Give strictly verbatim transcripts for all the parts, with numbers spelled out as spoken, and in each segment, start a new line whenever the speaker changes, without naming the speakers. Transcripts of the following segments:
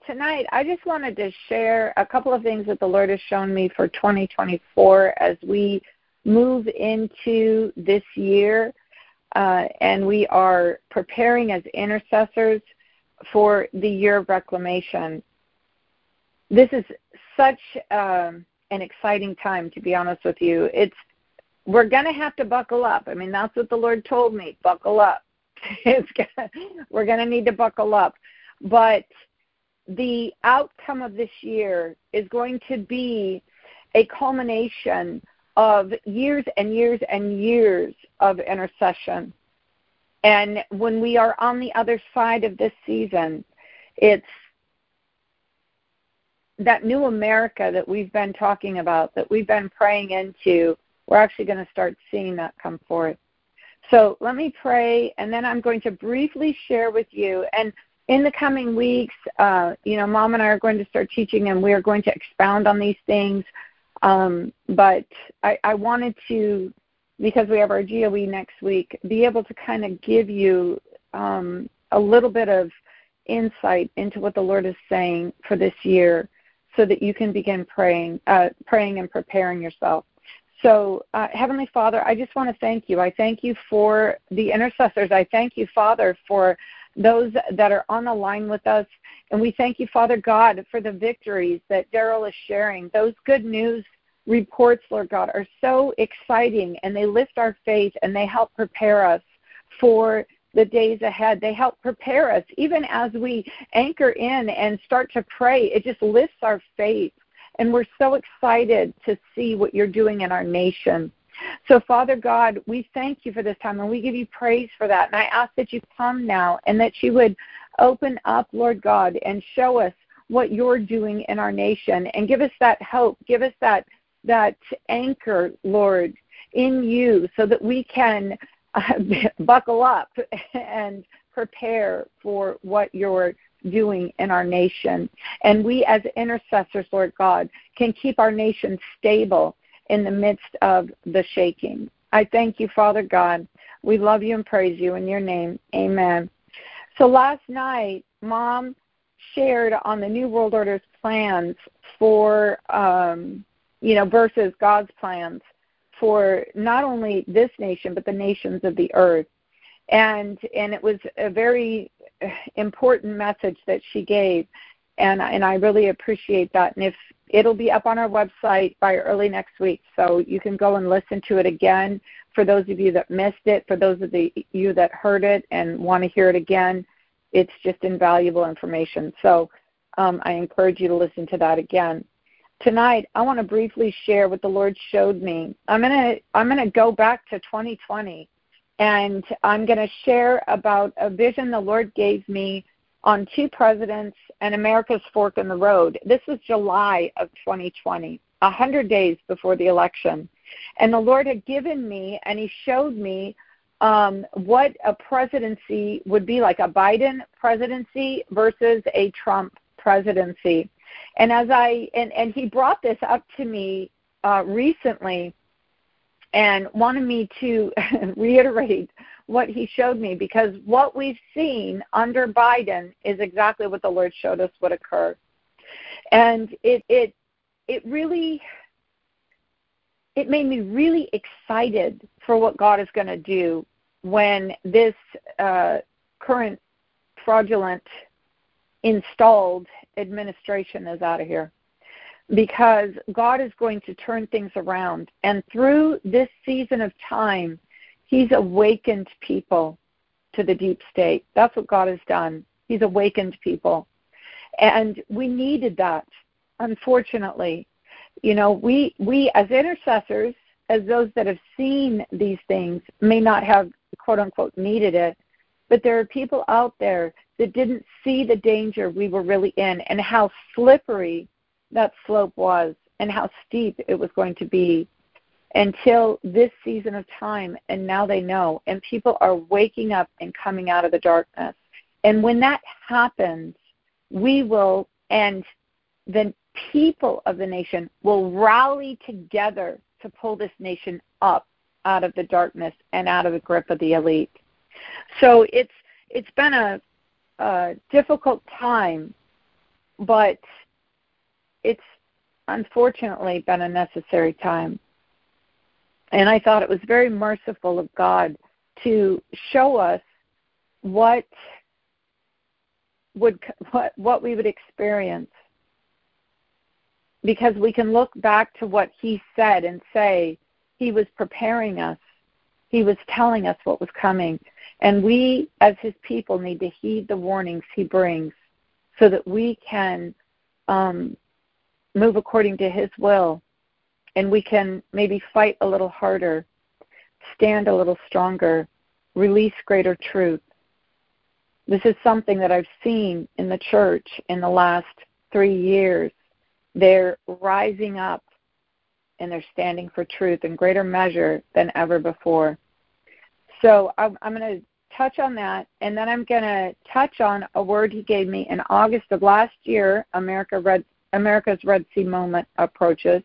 tonight I just wanted to share a couple of things that the Lord has shown me for twenty twenty-four as we move into this year, uh, and we are preparing as intercessors for the year of reclamation. This is such um, an exciting time, to be honest with you. It's we're going to have to buckle up. I mean, that's what the Lord told me, buckle up. It's gonna, we're going to need to buckle up. But the outcome of this year is going to be a culmination of years and years and years of intercession. And when we are on the other side of this season, it's that new America that we've been talking about, that we've been praying into. We're actually going to start seeing that come forth. So let me pray, and then I'm going to briefly share with you. And in the coming weeks, uh, you know, Mom and I are going to start teaching, and we are going to expound on these things. Um, but I, I wanted to, because we have our G O E next week, be able to kind of give you um, a little bit of insight into what the Lord is saying for this year, so that you can begin praying, uh, praying and preparing yourself. So, uh, Heavenly Father, I just want to thank you. I thank you for the intercessors. I thank you, Father, for those that are on the line with us. And we thank you, Father God, for the victories that Daryl is sharing. Those good news reports, Lord God, are so exciting, and they lift our faith, and they help prepare us for the days ahead. They help prepare us. Even as we anchor in and start to pray, it just lifts our faith. And we're so excited to see what you're doing in our nation. So, Father God, we thank you for this time, and we give you praise for that. And I ask that you come now, and that you would open up, Lord God, and show us what you're doing in our nation, and give us that hope, give us that that anchor, Lord, in you, so that we can uh, buckle up and prepare for what you're doing in our nation. And we as intercessors, Lord God, can keep our nation stable in the midst of the shaking. I thank you, Father God. We love you and praise you in your name. Amen. So last night, Mom shared on the New World Order's plans for, um, you know, versus God's plans for not only this nation, but the nations of the earth. And and it was a very important message that she gave, and and I really appreciate that. And if it'll be up on our website by early next week, so you can go and listen to it again. For those of you that missed it, for those of the, you that heard it and want to hear it again, it's just invaluable information. So um, I encourage you to listen to that again. Tonight, I want to briefly share what the Lord showed me. I'm gonna I'm gonna go back to twenty twenty. And I'm going to share about a vision the Lord gave me on two presidents and America's fork in the road. This was July of twenty twenty, one hundred days before the election. And the Lord had given me, and he showed me um, what a presidency would be like, a Biden presidency versus a Trump presidency. And as I and, and he brought this up to me uh, recently, and wanted me to reiterate what he showed me, because what we've seen under Biden is exactly what the Lord showed us would occur. And it it it really it made me really excited for what God is going to do when this uh, current fraudulent installed administration is out of here. Because God is going to turn things around. And through this season of time, he's awakened people to the deep state. That's what God has done. He's awakened people. And we needed that, unfortunately. You know, we, we as intercessors, as those that have seen these things, may not have, quote unquote, needed it. But there are people out there that didn't see the danger we were really in, and how slippery that slope was, and how steep it was going to be, until this season of time. And now they know, and people are waking up and coming out of the darkness. And when that happens, we will, and the people of the nation will rally together to pull this nation up out of the darkness and out of the grip of the elite. So it's it's been a, a difficult time but it's unfortunately been a necessary time. And I thought it was very merciful of God to show us what would what what we would experience, because we can look back to what he said and say he was preparing us. He was telling us what was coming. And we, as his people, need to heed the warnings he brings so that we can um, move according to his will, and we can maybe fight a little harder, stand a little stronger, release greater truth. This is something that I've seen in the church in the last three years. They're rising up, and they're standing for truth in greater measure than ever before. So I'm, I'm going to touch on that, and then I'm going to touch on a word he gave me in August of last year. America Red, America's Red Sea moment approaches.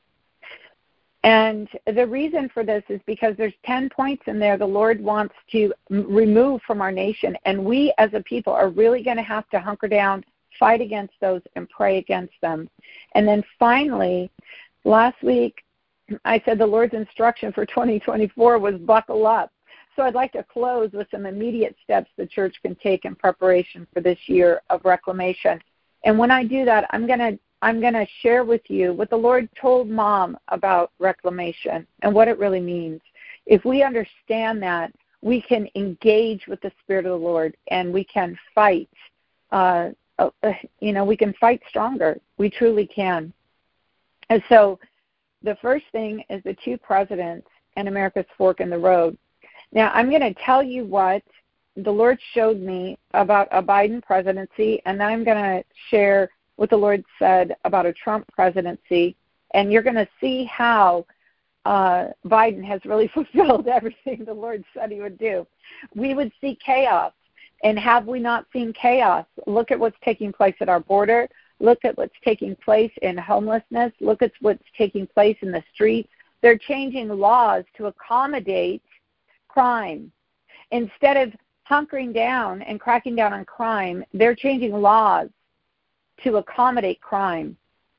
And the reason for this is because there's ten points in there the Lord wants to m- remove from our nation, and we as a people are really going to have to hunker down, fight against those, and pray against them. And then finally, last week, I said the Lord's instruction for twenty twenty-four was buckle up. So I'd like to close with some immediate steps the church can take in preparation for this year of reclamation. And when I do that, I'm going to I'm going to share with you what the Lord told Mom about reclamation and what it really means. If we understand that, we can engage with the Spirit of the Lord, and we can fight. Uh, uh, you know, we can fight stronger. We truly can. And so the first thing is the two presidents and America's fork in the road. Now, I'm going to tell you what the Lord showed me about a Biden presidency, and then I'm going to share what the Lord said about a Trump presidency, and you're going to see how uh, Biden has really fulfilled everything the Lord said he would do. We would see chaos, and have we not seen chaos? Look at what's taking place at our border. Look at what's taking place in homelessness. Look at what's taking place in the streets. They're changing laws to accommodate crime. Instead of hunkering down and cracking down on crime, they're changing laws to accommodate crime,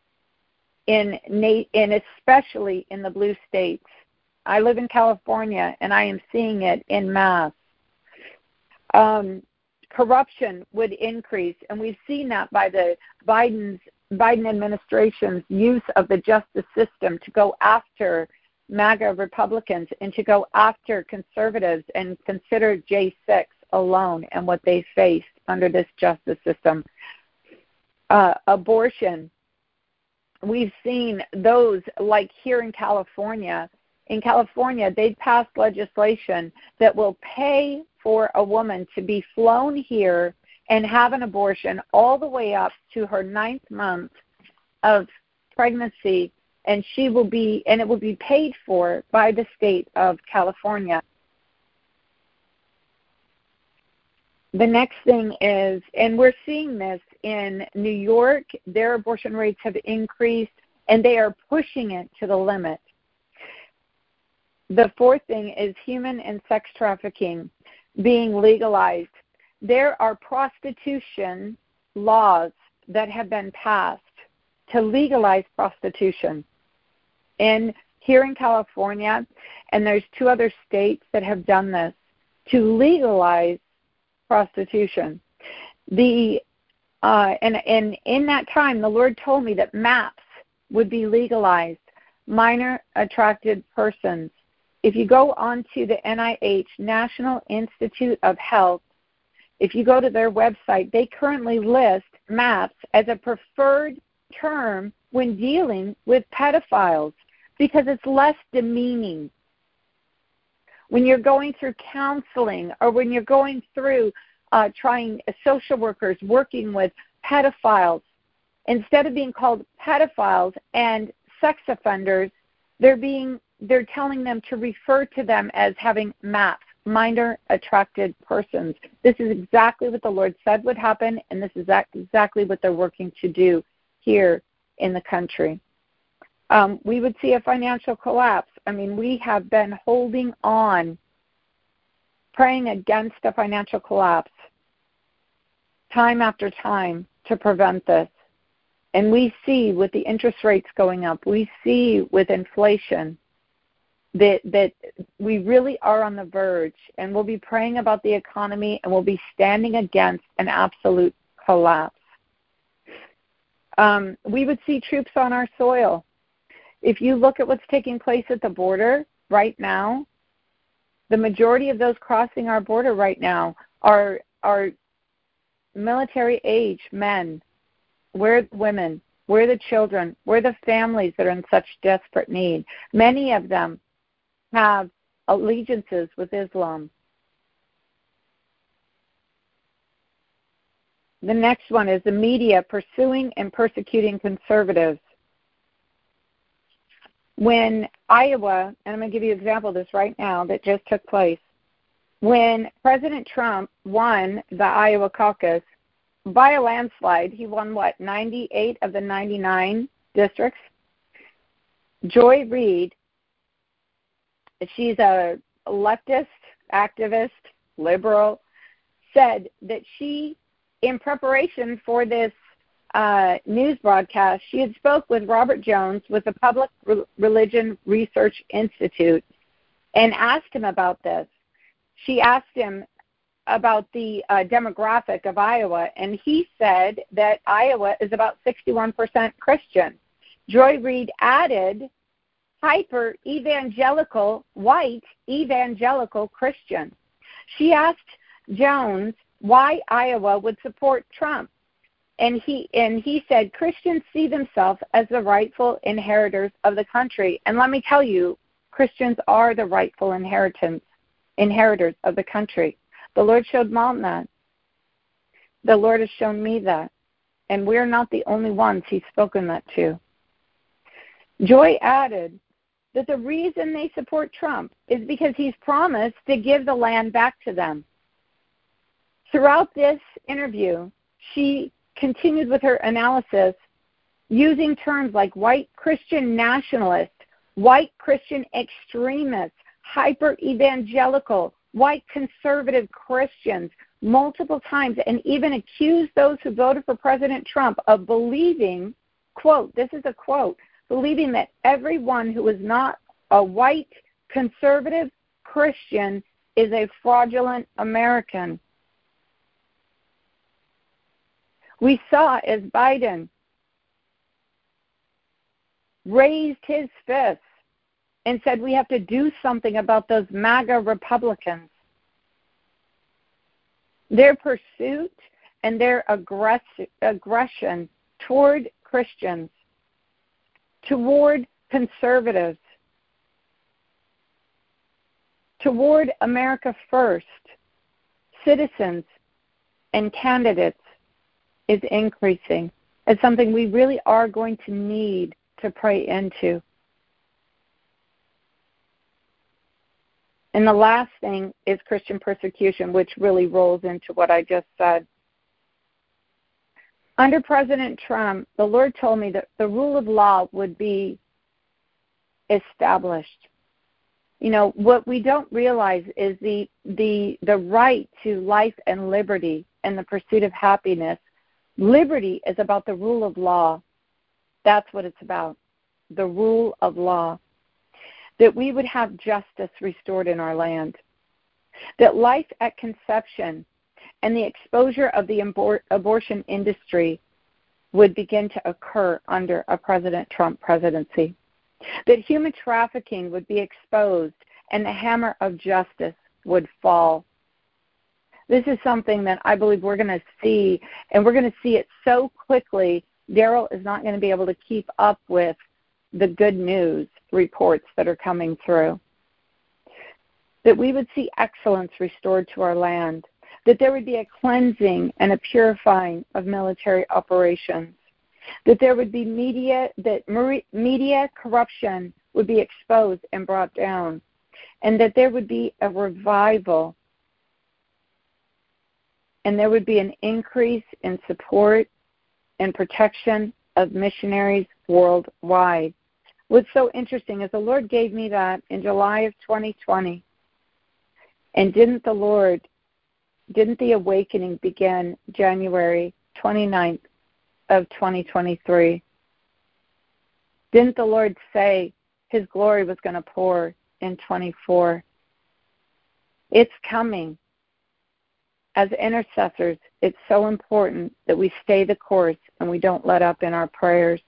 in, in especially in the blue states. I live in California, and I am seeing it en masse. Um, corruption would increase, and we've seen that by the Biden's Biden administration's use of the justice system to go after MAGA Republicans and to go after conservatives and consider J six alone and what they faced under this justice system. Uh, abortion, we've seen those, like here in California. In California, they've passed legislation that will pay for a woman to be flown here and have an abortion all the way up to her ninth month of pregnancy, and she will be, and it will be paid for by the state of California. The next thing is, and we're seeing this in New York, their abortion rates have increased, and they are pushing it to the limit. The fourth thing is human and sex trafficking being legalized. There are prostitution laws that have been passed to legalize prostitution. And here in California, and there's two other states that have done this, to legalize prostitution. The uh, and, and in that time, the Lord told me that MAPS would be legalized, minor attracted persons. If you go onto the N I H, National Institute of Health, if you go to their website, they currently list MAPS as a preferred term when dealing with pedophiles because it's less demeaning. When you're going through counseling or when you're going through uh, trying uh, social workers working with pedophiles, instead of being called pedophiles and sex offenders, they're being they're telling them to refer to them as having MAPS, minor attracted persons. This is exactly what the Lord said would happen, and this is exactly what they're working to do here in the country. Um, we would see a financial collapse. I mean, we have been holding on, praying against a financial collapse time after time to prevent this. And we see with the interest rates going up, we see with inflation that that we really are on the verge, and we'll be praying about the economy, and we'll be standing against an absolute collapse. Um, we would see troops on our soil. If you look at what's taking place at the border right now, the majority of those crossing our border right now are are military age men. Where are the women? Where are the children? Where are the families that are in such desperate need? Many of them have allegiances with Islam. The next one is the media pursuing and persecuting conservatives. When Iowa, and I'm going to give you an example of this right now that just took place, when President Trump won the Iowa caucus by a landslide, he won, what, ninety-eight of the ninety-nine districts? Joy Reid, she's a leftist, activist, liberal, said that she, in preparation for this uh, news broadcast, she had spoke with Robert Jones with the Public Re- Religion Research Institute and asked him about this. She asked him about the uh, demographic of Iowa, and he said that Iowa is about sixty-one percent Christian. Joy Reid added hyper evangelical, white evangelical Christian. She asked Jones why Iowa would support Trump. And he and he said Christians see themselves as the rightful inheritors of the country. And let me tell you, Christians are the rightful inheritance inheritors of the country. The Lord showed Malton that. The Lord has shown me that. And we're not the only ones he's spoken that to. Joy added that the reason they support Trump is because he's promised to give the land back to them. Throughout this interview, she continued with her analysis using terms like white Christian nationalist, white Christian extremist, hyper-evangelical, white conservative Christians multiple times, and even accused those who voted for President Trump of believing, quote, this is a quote, believing that everyone who is not a white conservative Christian is a fraudulent American. We saw as Biden raised his fists and said we have to do something about those MAGA Republicans. Their pursuit and their aggress- aggression toward Christians, toward conservatives, toward America First, citizens and candidates is increasing. It's something we really are going to need to pray into. And the last thing is Christian persecution, which really rolls into what I just said. Under President Trump, the Lord told me that the rule of law would be established. You know, what we don't realize is the the the right to life and liberty and the pursuit of happiness. Liberty is about the rule of law. That's what it's about, the rule of law. That we would have justice restored in our land. That life at conception and the exposure of the abor- abortion industry would begin to occur under a President Trump presidency. That human trafficking would be exposed and the hammer of justice would fall. This is something that I believe we're going to see, and we're going to see it so quickly, Daryl is not going to be able to keep up with the good news reports that are coming through. That we would see excellence restored to our land. That there would be a cleansing and a purifying of military operations. That there would be media, that media corruption would be exposed and brought down. And that there would be a revival. And there would be an increase in support and protection of missionaries worldwide. What's so interesting is the Lord gave me that in July of twenty twenty. And didn't the Lord, didn't the awakening begin January twenty-ninth of twenty twenty-three. Didn't the Lord say His glory was going to pour in twenty-four? It's coming. As intercessors, it's so important that we stay the course and we don't let up in our prayers.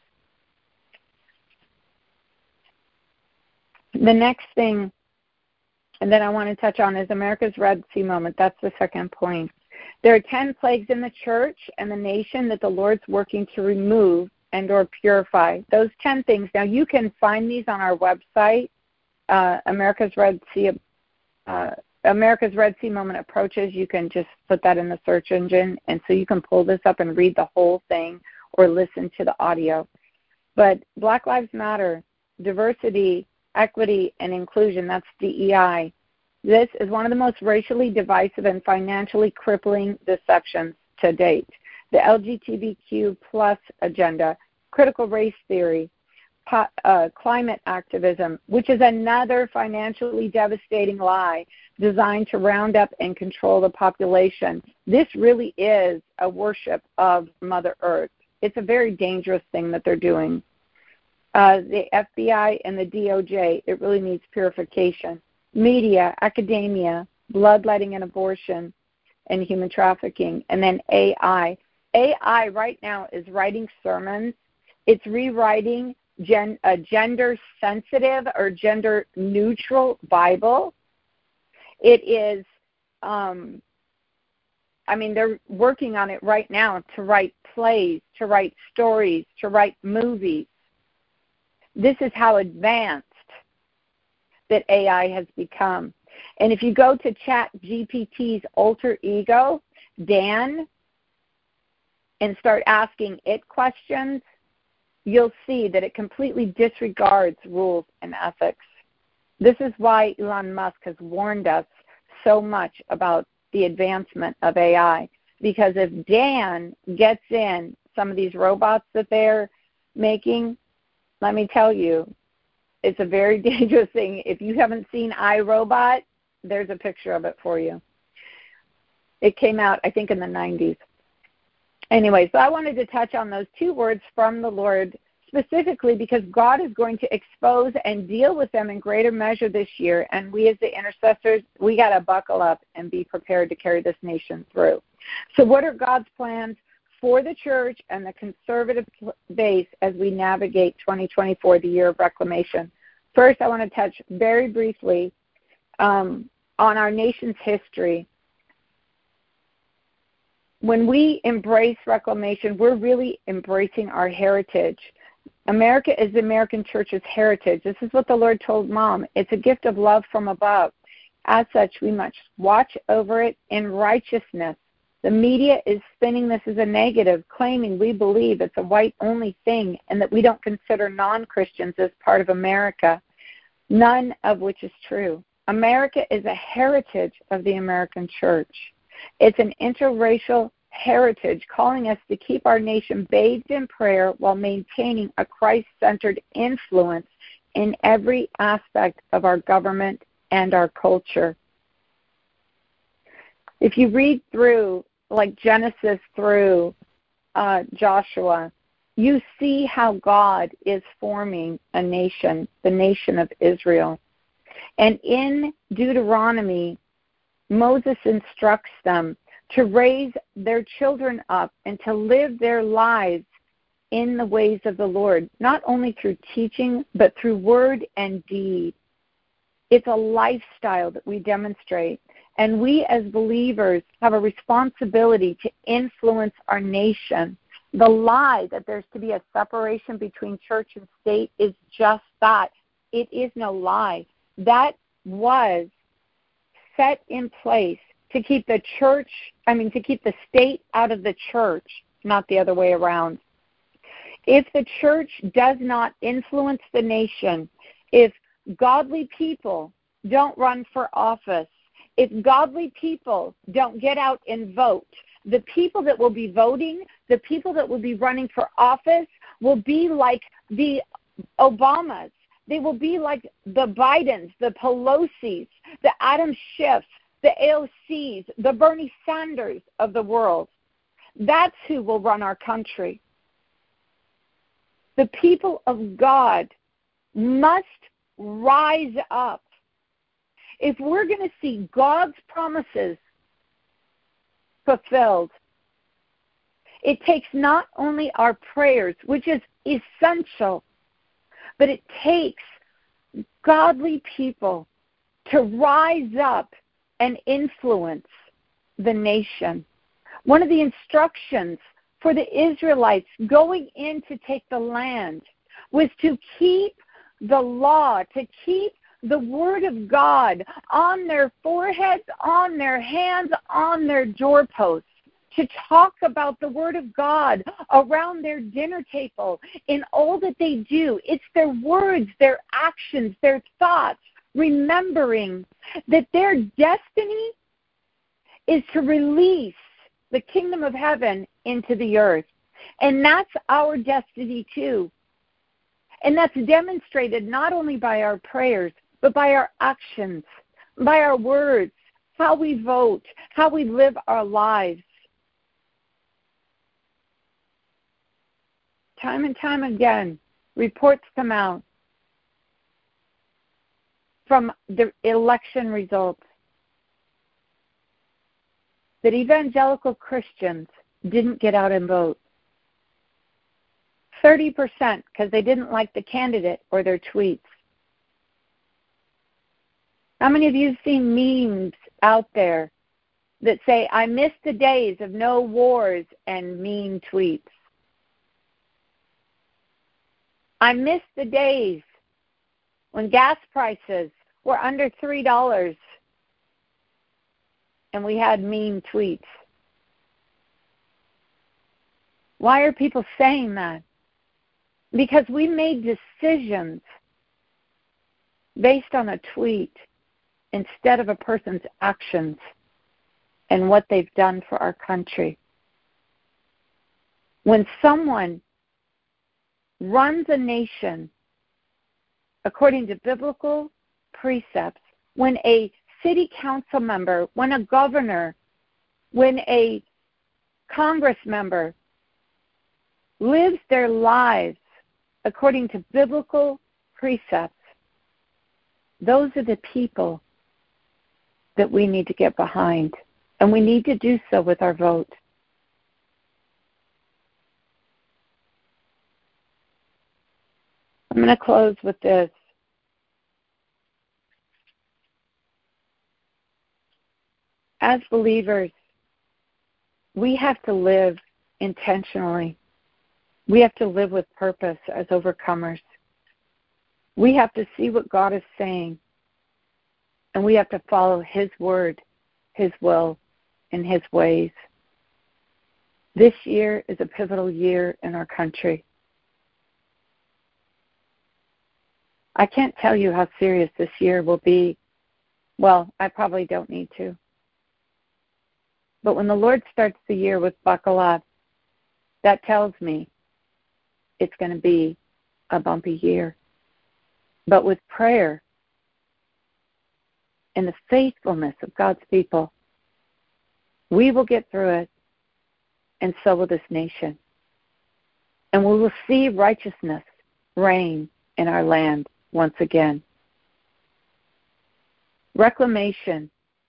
The next thing, and then I want to touch on, is America's Red Sea moment. That's the second point. There are ten plagues in the church and the nation that the Lord's working to remove and or purify. Those ten things. Now, you can find these on our website, uh, America's Red Sea uh, America's Red Sea Moment Approaches. You can just put that in the search engine, and so you can pull this up and read the whole thing or listen to the audio. But Black Lives Matter, diversity, equity, and inclusion, that's D E I. This is one of the most racially divisive and financially crippling deceptions to date. The L G B T Q plus agenda, critical race theory, po- uh, climate activism, which is another financially devastating lie designed to round up and control the population. This really is a worship of Mother Earth. It's a very dangerous thing that they're doing. Uh, the F B I and the D O J, it really needs purification. Media, academia, bloodletting and abortion, and human trafficking. And then A I. A I right now is writing sermons. It's rewriting gen, a gender-sensitive or gender-neutral Bible. It is, um, I mean, they're working on it right now to write plays, to write stories, to write movies. This is how advanced that A I has become. And if you go to Chat G P T's alter ego, Dan, and start asking it questions, you'll see that it completely disregards rules and ethics. This is why Elon Musk has warned us so much about the advancement of A I. Because if Dan gets in some of these robots that they're making, let me tell you, it's a very dangerous thing. If you haven't seen iRobot, there's a picture of it for you. It came out, I think, in the nineties. Anyway, so I wanted to touch on those two words from the Lord specifically because God is going to expose and deal with them in greater measure this year, and we as the intercessors, we got to buckle up and be prepared to carry this nation through. So what are God's plans for the church and the conservative base as we navigate twenty twenty-four, the year of reclamation? First, I want to touch very briefly um, on our nation's history. When we embrace reclamation, we're really embracing our heritage. America is the American church's heritage. This is what the Lord told Mom. It's a gift of love from above. As such, we must watch over it in righteousness. The media is spinning this as a negative, claiming we believe it's a white-only thing and that we don't consider non-Christians as part of America, none of which is true. America is a heritage of the American church. It's an interracial heritage calling us to keep our nation bathed in prayer while maintaining a Christ-centered influence in every aspect of our government and our culture. If you read through, like Genesis through uh, Joshua, you see how God is forming a nation, the nation of Israel. And in Deuteronomy, Moses instructs them to raise their children up and to live their lives in the ways of the Lord, not only through teaching, but through word and deed. It's a lifestyle that we demonstrate. And we as believers have a responsibility to influence our nation. The lie that there's to be a separation between church and state is just that. It is no lie. That was set in place to keep the church, I mean, to keep the state out of the church, not the other way around. If the church does not influence the nation, if godly people don't run for office, if godly people don't get out and vote, the people that will be voting, the people that will be running for office will be like the Obamas. They will be like the Bidens, the Pelosi's, the Adam Schiffs, the A O C's, the Bernie Sanders of the world. That's who will run our country. The people of God must rise up. If we're going to see God's promises fulfilled, it takes not only our prayers, which is essential, but it takes godly people to rise up and influence the nation. One of the instructions for the Israelites going in to take the land was to keep the law, to keep the Word of God on their foreheads, on their hands, on their doorposts, to talk about the Word of God around their dinner table in all that they do. It's their words, their actions, their thoughts, remembering that their destiny is to release the kingdom of heaven into the earth. And that's our destiny too. And that's demonstrated not only by our prayers, but by our actions, by our words, how we vote, how we live our lives. Time and time again, reports come out from the election results that evangelical Christians didn't get out and vote. thirty percent because they didn't like the candidate or their tweets. How many of you have seen memes out there that say, I miss the days of no wars and mean tweets? I miss the days when gas prices were under three dollars and we had mean tweets. Why are people saying that? Because we made decisions based on a tweet instead of a person's actions and what they've done for our country. When someone runs a nation according to biblical precepts, when a city council member, when a governor, when a Congress member lives their lives according to biblical precepts, those are the people that we need to get behind. And we need to do so with our vote. I'm going to close with this. As believers, we have to live intentionally. We have to live with purpose as overcomers. We have to see what God is saying, and we have to follow His word, His will, and His ways. This year is a pivotal year in our country. I can't tell you how serious this year will be. Well, I probably don't need to. But when the Lord starts the year with buckle up, that tells me it's going to be a bumpy year. But with prayer and the faithfulness of God's people, we will get through it, and so will this nation. And we will see righteousness reign in our land once again. Reclamation.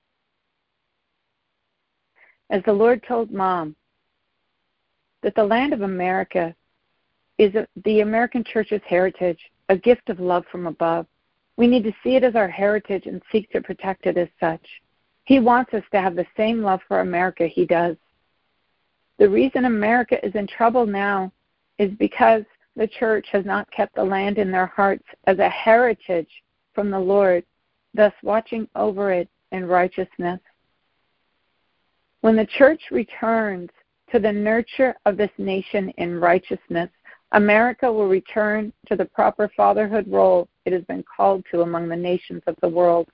As the Lord told Mom, that the land of America is a, the American church's heritage, a gift of love from above. We need to see it as our heritage and seek to protect it as such. He wants us to have the same love for America He does. The reason America is in trouble now is because the church has not kept the land in their hearts as a heritage from the Lord, thus watching over it in righteousness. When the church returns to the nurture of this nation in righteousness, America will return to the proper fatherhood role it has been called to among the nations of the world.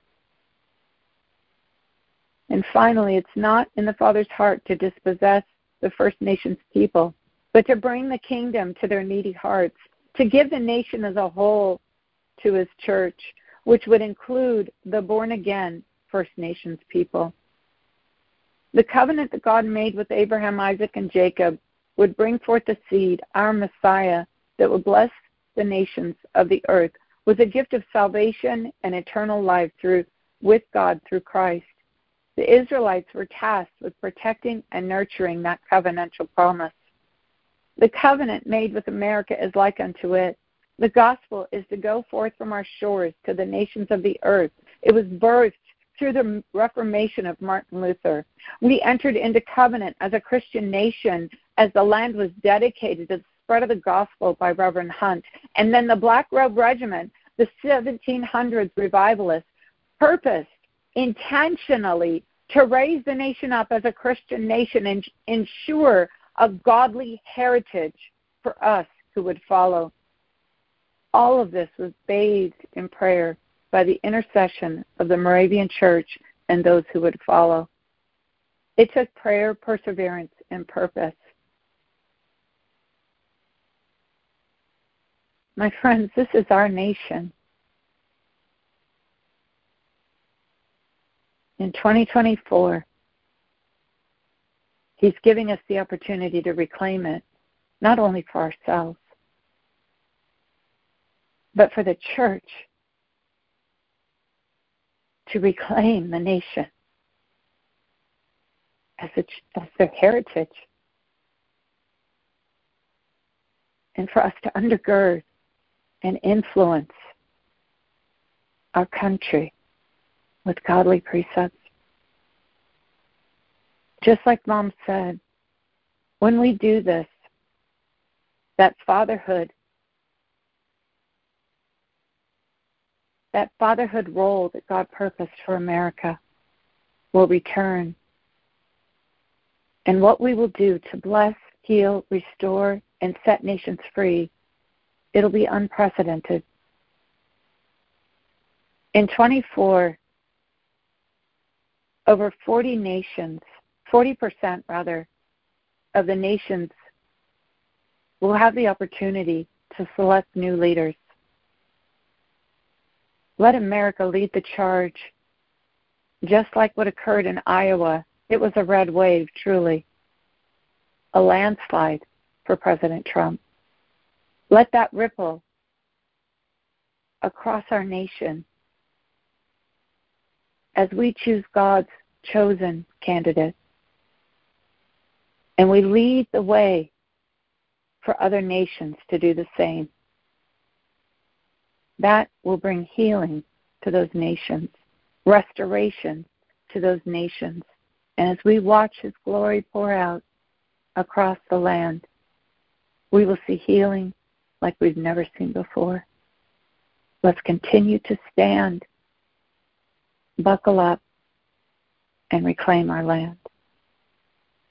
And finally, it's not in the Father's heart to dispossess the First Nations people, but to bring the kingdom to their needy hearts, to give the nation as a whole to His church, which would include the born-again First Nations people. The covenant that God made with Abraham, Isaac, and Jacob would bring forth the seed, our Messiah, that would bless the nations of the earth with a gift of salvation and eternal life through with God through Christ. The Israelites were tasked with protecting and nurturing that covenantal promise. The covenant made with America is like unto it. The gospel is to go forth from our shores to the nations of the earth. It was birthed through the Reformation of Martin Luther. We entered into covenant as a Christian nation as the land was dedicated to the spread of the gospel by Reverend Hunt. And then the Black Robe Regiment, the seventeen hundreds revivalists, purposed intentionally to raise the nation up as a Christian nation and ensure a godly heritage for us who would follow. All of this was bathed in prayer by the intercession of the Moravian Church and those who would follow. It took prayer, perseverance, and purpose. My friends, this is our nation. In twenty twenty-four, He's giving us the opportunity to reclaim it, not only for ourselves, but for the church to reclaim the nation as, a, as their heritage, and for us to undergird and influence our country with godly precepts. Just like Mom said, when we do this, that fatherhood, that fatherhood role that God purposed for America will return. And what we will do to bless, heal, restore, and set nations free, it'll be unprecedented. In twenty-four, over forty nations, forty percent rather, of the nations will have the opportunity to select new leaders. Let America lead the charge. Just like what occurred in Iowa, it was a red wave, truly. A landslide for President Trump. Let that ripple across our nation as we choose God's chosen candidate. And we lead the way for other nations to do the same. That will bring healing to those nations, restoration to those nations. And as we watch His glory pour out across the land, we will see healing like we've never seen before. Let's continue to stand, buckle up, and reclaim our land.